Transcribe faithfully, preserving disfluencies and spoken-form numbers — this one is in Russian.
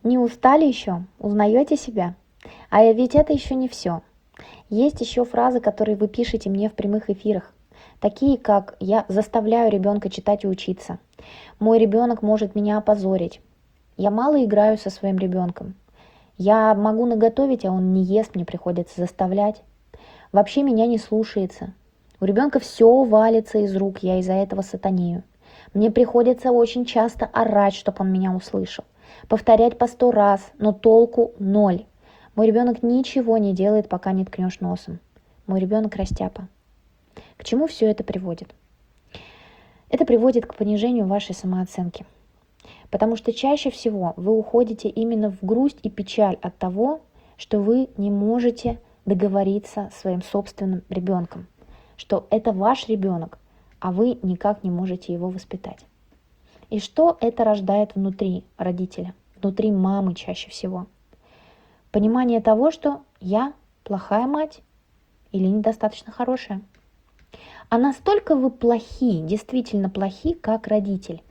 Не устали еще? Узнаете себя? А ведь это еще не все. Есть еще фразы, которые вы пишете мне в прямых эфирах. Такие как «я заставляю ребенка читать и учиться», «мой ребенок может меня опозорить», «я мало играю со своим ребенком», «я могу наготовить, а он не ест, мне приходится заставлять», «вообще меня не слушается», «у ребенка все валится из рук, я из-за этого сатанею», «мне приходится очень часто орать, чтобы он меня услышал», «повторять по сто раз, но толку ноль», «мой ребенок ничего не делает, пока не ткнешь носом», «мой ребенок растяпа». К чему все это приводит? Это приводит к понижению вашей самооценки. Потому что чаще всего вы уходите именно в грусть и печаль от того, что вы не можете договориться с своим собственным ребенком, что это ваш ребенок, а вы никак не можете его воспитать. И что это рождает внутри родителя, внутри мамы чаще всего? Понимание того, что я плохая мать или недостаточно хорошая. А настолько вы плохи, действительно плохи, как родитель,